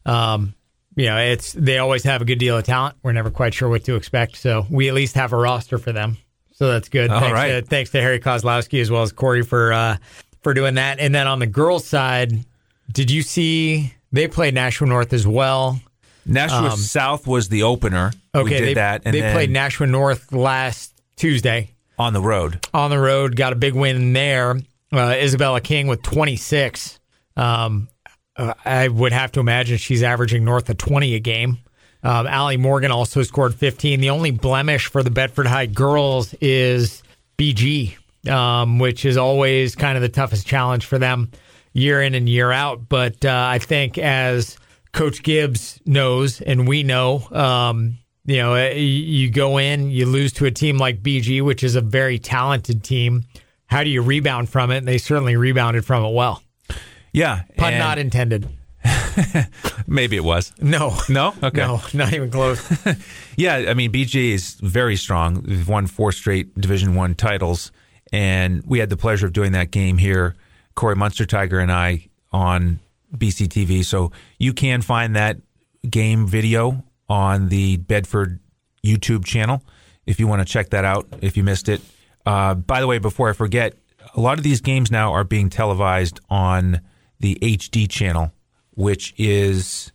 they always have a good deal of talent. We're never quite sure what to expect, so we at least have a roster for them. So that's good. Thanks to Harry Kozlowski as well as Corey for doing that. And then on the girls' side, did you see they played Nashua North as well? Nashua South was the opener. Okay, we did that. And they played Nashua North last Tuesday. On the road. Got a big win there. Isabella King with 26. I would have to imagine she's averaging north of 20 a game. Allie Morgan also scored 15. The only blemish for the Bedford High girls is BG, which is always kind of the toughest challenge for them year in and year out. But I think as Coach Gibbs knows and we know, you go in, you lose to a team like BG, which is a very talented team. How do you rebound from it? And they certainly rebounded from it well. Yeah. Pun not intended. Maybe it was. No. No? Okay. No, not even close. Yeah, I mean, BG is very strong. We've won 4 straight Division I titles, and we had the pleasure of doing that game here, Corey Munster-Tiger and I, on BCTV. So you can find that game video on the Bedford YouTube channel if you want to check that out, if you missed it. By the way, before I forget, a lot of these games now are being televised on the HD channel, which is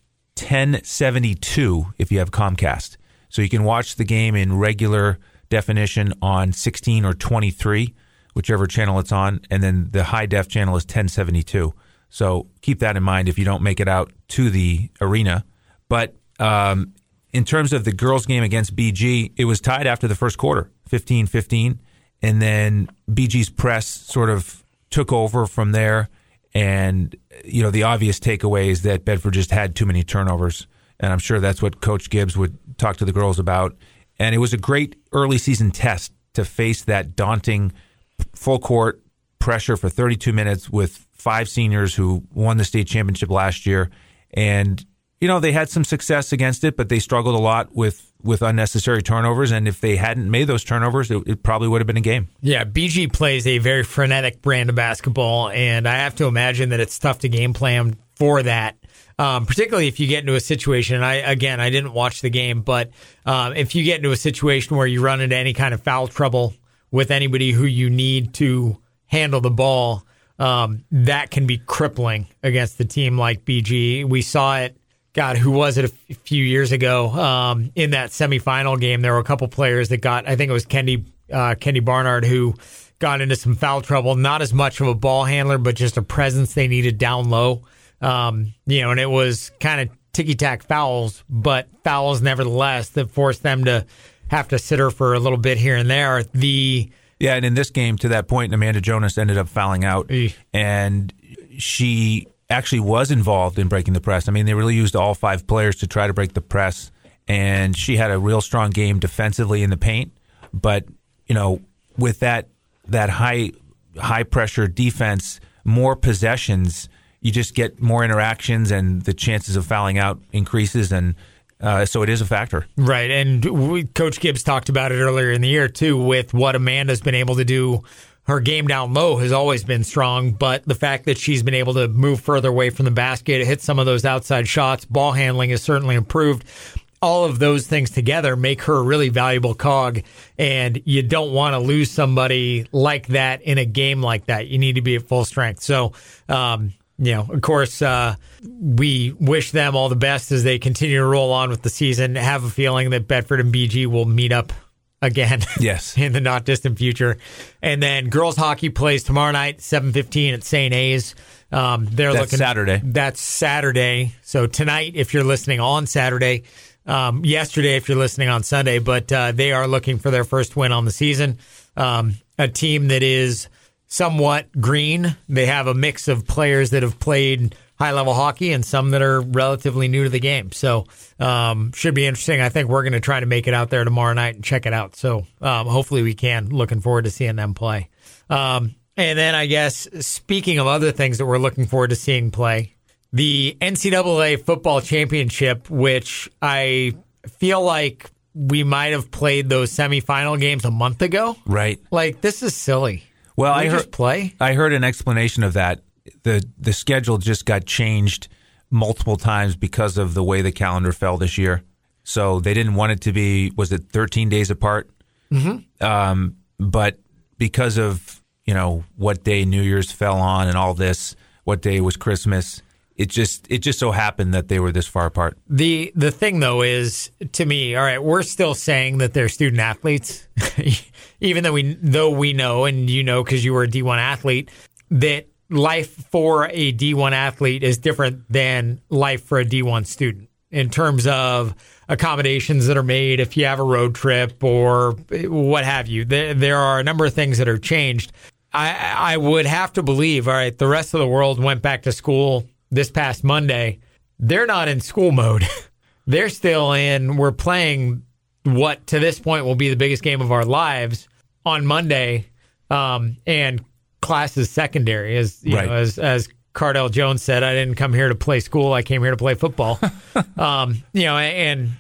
1072 if you have Comcast. So you can watch the game in regular definition on 16 or 23, whichever channel it's on, and then the high def channel is 1072. So keep that in mind if you don't make it out to the arena. But in terms of the girls' game against BG, it was tied after the first quarter, 15-15, and then BG's press sort of took over from there. And, the obvious takeaway is that Bedford just had too many turnovers. And I'm sure that's what Coach Gibbs would talk to the girls about. And it was a great early season test to face that daunting full court pressure for 32 minutes with 5 seniors who won the state championship last year. And, they had some success against it, but they struggled a lot with unnecessary turnovers. And if they hadn't made those turnovers, it probably would have been a game. Yeah, BG plays a very frenetic brand of basketball, and I have to imagine that it's tough to game plan for that, particularly if you get into a situation. And I didn't watch the game, but if you get into a situation where you run into any kind of foul trouble with anybody who you need to handle the ball, that can be crippling against a team like BG. We saw it. God, who was it a few years ago? In that semifinal game, there were a couple players that got, I think it was Kendi Barnard, who got into some foul trouble. Not as much of a ball handler, but just a presence they needed down low. And it was kind of ticky-tack fouls, but fouls nevertheless that forced them to have to sit her for a little bit here and there. Yeah, and in this game, to that point, Amanda Jonas ended up fouling out, and she actually was involved in breaking the press. I mean, they really used all 5 players to try to break the press, and she had a real strong game defensively in the paint. But, with that high pressure defense, more possessions, you just get more interactions, and the chances of fouling out increases, and so it is a factor. Right, and Coach Gibbs talked about it earlier in the year, too, with what Amanda's been able to do. Her game down low has always been strong, but the fact that she's been able to move further away from the basket, hit some of those outside shots, ball handling has certainly improved. All of those things together make her a really valuable cog, and you don't want to lose somebody like that in a game like that. You need to be at full strength. So, of course, we wish them all the best as they continue to roll on with the season. Have a feeling that Bedford and BG will meet up again, yes, in the not distant future. And then girls hockey plays tomorrow night, 7:15 at St. A's. That's Saturday. That's Saturday. So tonight, if you're listening on Saturday, yesterday if you're listening on Sunday, but they are looking for their first win on the season. A team that is somewhat green. They have a mix of players that have played high-level hockey and some that are relatively new to the game. So should be interesting. I think we're going to try to make it out there tomorrow night and check it out. So hopefully we can. Looking forward to seeing them play. And then I guess speaking of other things that we're looking forward to seeing play, the NCAA football championship, which I feel like we might have played those semifinal games a month ago. Right. Like, this is silly. Well, I heard an explanation of that. The schedule just got changed multiple times because of the way the calendar fell this year. So they didn't want it to be, was it 13 days apart? Mm-hmm. But because of, what day New Year's fell on and all this, what day was Christmas, it just so happened that they were this far apart. The thing, though, is, to me, all right, we're still saying that they're student athletes, even though we know, and because you were a D1 athlete, that life for a D1 athlete is different than life for a D1 student in terms of accommodations that are made if you have a road trip or what have you. There are a number of things that are changed. I would have to believe, all right, the rest of the world went back to school this past Monday. They're not in school mode. They're still we're playing what to this point will be the biggest game of our lives on Monday, and class is secondary. As Cardell Jones said, I didn't come here to play school. I came here to play football. And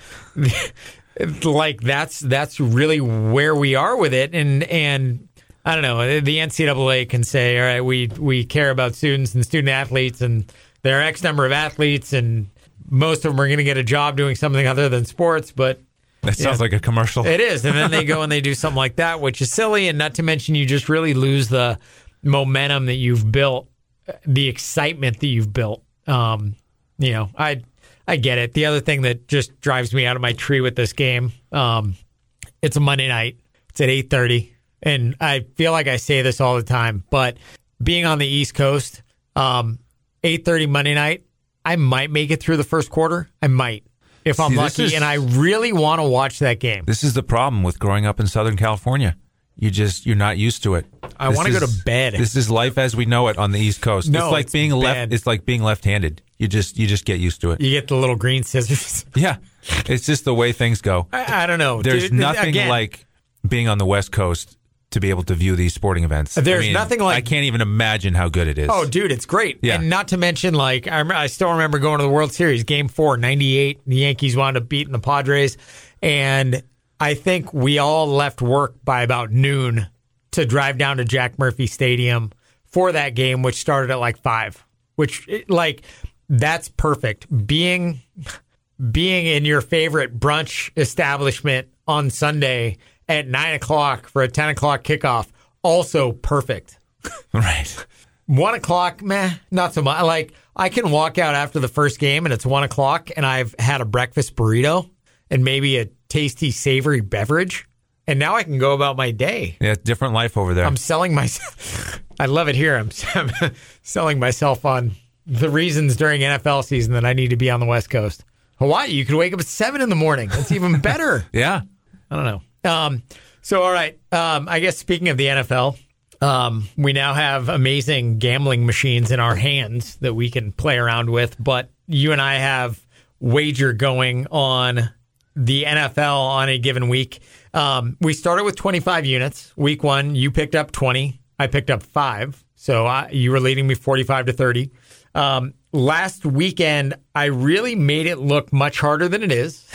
like that's really where we are with it. And I don't know, the NCAA can say, all right, we care about students and student athletes, and there are X number of athletes, and most of them are going to get a job doing something other than sports, but that sounds like a commercial. It is. And then they go and they do something like that, which is silly. And not to mention, you just really lose the momentum that you've built, the excitement that you've built. I get it. The other thing that just drives me out of my tree with this game, it's a Monday night. It's at 8:30. And I feel like I say this all the time, but being on the East Coast, 8:30 Monday night, I might make it through the first quarter. I might. If I'm lucky, and I really want to watch that game. This is the problem with growing up in Southern California. You're not used to it. I want to go to bed. This is life as we know it on the East Coast. No, it's like being left-handed. You just get used to it. You get the little green scissors. Yeah, it's just the way things go. I don't know. There's nothing like being on the West Coast to be able to view these sporting events. There's nothing like... I can't even imagine how good it is. Oh, dude, it's great. Yeah. And not to mention, I still remember going to the World Series, Game 4, 98. The Yankees wound up beating the Padres. And I think we all left work by about noon to drive down to Jack Murphy Stadium for that game, which started at 5. Which, that's perfect. Being in your favorite brunch establishment on Sunday at 9 o'clock for a 10 o'clock kickoff, also perfect. Right. 1 o'clock, not so much. I can walk out after the first game and it's 1 o'clock and I've had a breakfast burrito and maybe a tasty, savory beverage, and now I can go about my day. Yeah, different life over there. I'm selling myself. I love it here. I'm selling myself on the reasons during NFL season that I need to be on the West Coast. Hawaii, you could wake up at 7 in the morning. That's even better. Yeah. I don't know. So, all right. I guess speaking of the NFL, we now have amazing gambling machines in our hands that we can play around with. But you and I have wager going on the NFL on a given week. We started with 25 units. Week 1, you picked up 20. I picked up 5. So you were leading me 45-30. Last weekend, I really made it look much harder than it is.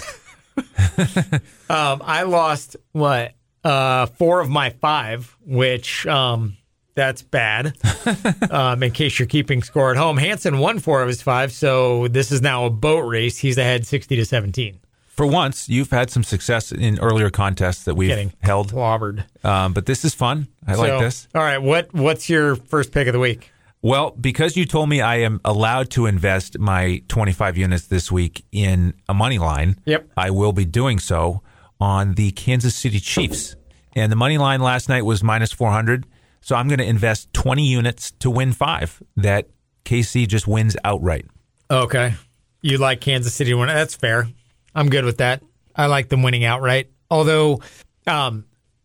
I lost 4 of my 5, which that's bad. In case you're keeping score at home, Hansen won 4 of his 5, so this is now a boat race. He's ahead 60-17. For once, you've had some success in earlier contests that we've held. Clobbered. But this is fun. I like this. All right, what's your first pick of the week? Well, because you told me I am allowed to invest my 25 units this week in a money line, yep, I will be doing so on the Kansas City Chiefs. And the money line last night was minus 400, so I'm going to invest 20 units to win 5 that KC just wins outright. Okay. You like Kansas City to win. That's fair. I'm good with that. I like them winning outright. Although, I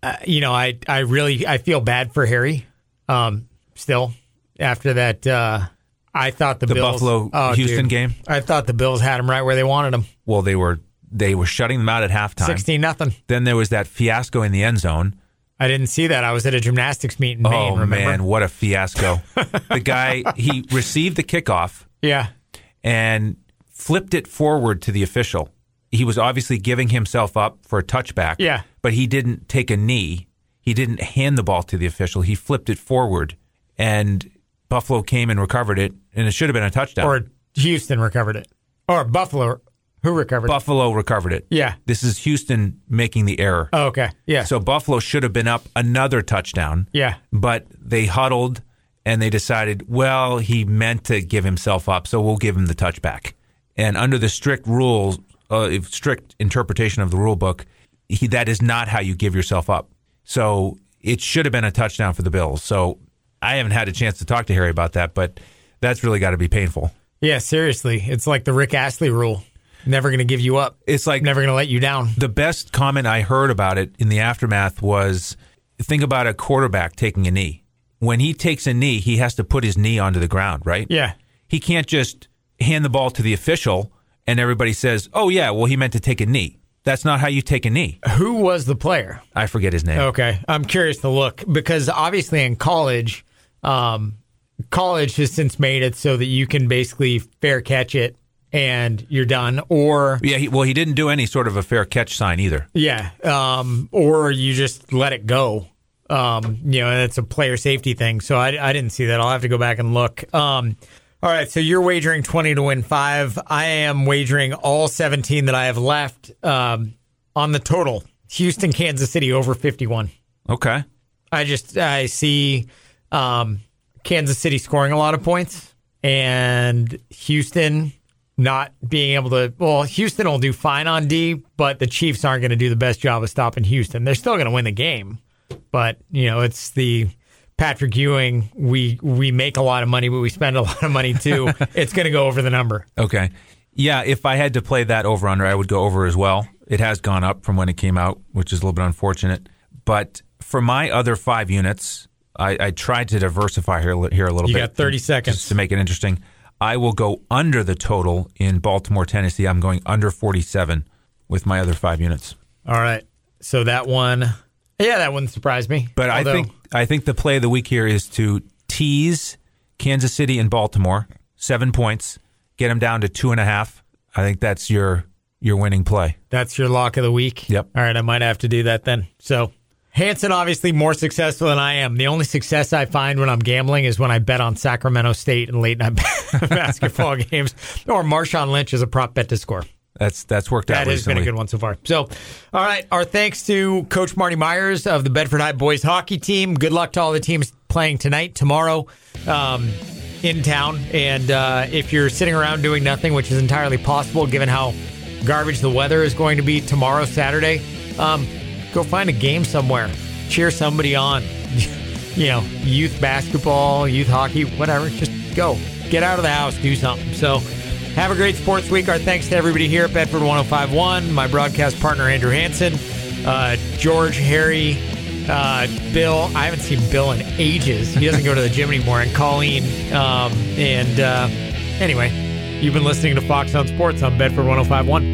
feel bad for Harry. Still, after that, I thought the Bills, Buffalo-Houston game. I thought the Bills had him right where they wanted him. Well, they were shutting them out at halftime. 16-0. Then there was that fiasco in the end zone. I didn't see that. I was at a gymnastics meet in Maine. Oh, remember? man, what a fiasco. The guy, he received the kickoff. Yeah. And flipped it forward to the official. He was obviously giving himself up for a touchback. Yeah. But he didn't take a knee. He didn't hand the ball to the official. He flipped it forward. And Buffalo came and recovered it. And it should have been a touchdown. Or Houston recovered it. Or Buffalo. Who recovered it? Buffalo recovered it. Yeah. This is Houston making the error. Oh, okay. Yeah. So Buffalo should have been up another touchdown. Yeah. But they huddled and they decided, well, he meant to give himself up, so we'll give him the touchback. And under the strict rules, strict interpretation of the rule book, that is not how you give yourself up. So it should have been a touchdown for the Bills. So I haven't had a chance to talk to Harry about that, but that's really got to be painful. Yeah, seriously. It's like the Rick Astley rule. Never going to give you up. It's like never going to let you down. The best comment I heard about it in the aftermath was, think about a quarterback taking a knee. When he takes a knee, he has to put his knee onto the ground, right? Yeah. He can't just hand the ball to the official and everybody says, oh, yeah, well, he meant to take a knee. That's not how you take a knee. Who was the player? I forget his name. Okay. I'm curious to look because obviously in college, college has since made it so that you can basically fair catch it and you're done. Or yeah, he didn't do any sort of a fair catch sign either. Yeah, or you just let it go. And it's a player safety thing. So I didn't see that. I'll have to go back and look. All right, so you're wagering 20 to win 5. I am wagering all 17 that I have left on the total. Houston, Kansas City over 51. Okay. I see Kansas City scoring a lot of points and Houston not being able to. Well, Houston will do fine on D, but the Chiefs aren't going to do the best job of stopping Houston. They're still going to win the game, but it's the Patrick Ewing. We make a lot of money, but we spend a lot of money too. It's going to go over the number. Okay, yeah. If I had to play that over under, I would go over as well. It has gone up from when it came out, which is a little bit unfortunate. But for my other 5 units, I tried to diversify here a little bit. You got 30 seconds just to make it interesting. I will go under the total in Baltimore, Tennessee. I'm going under 47 with my other 5 units. All right. So that one, that wouldn't surprise me. But I think the play of the week here is to tease Kansas City and Baltimore, 7 points, get them down to 2.5. I think that's your winning play. That's your lock of the week? Yep. All right, I might have to do that then. So Hanson obviously more successful than I am. The only success I find when I'm gambling is when I bet on Sacramento State in late night basketball games, or Marshawn Lynch as a prop bet to score. That's worked out. That has been a good one so far. So, all right, our thanks to Coach Marty Myers of the Bedford High boys hockey team. Good luck to all the teams playing tonight, tomorrow, in town. And if you're sitting around doing nothing, which is entirely possible given how garbage the weather is going to be tomorrow, Saturday, go find a game somewhere. Cheer somebody on. Youth basketball, youth hockey, whatever. Just go. Get out of the house. Do something. So have a great sports week. Our thanks to everybody here at Bedford 105.1. My broadcast partner, Andrew Hansen. George, Harry, Bill. I haven't seen Bill in ages. He doesn't go to the gym anymore. And Colleen. Anyway, you've been listening to Fox on Sports on Bedford 105.1.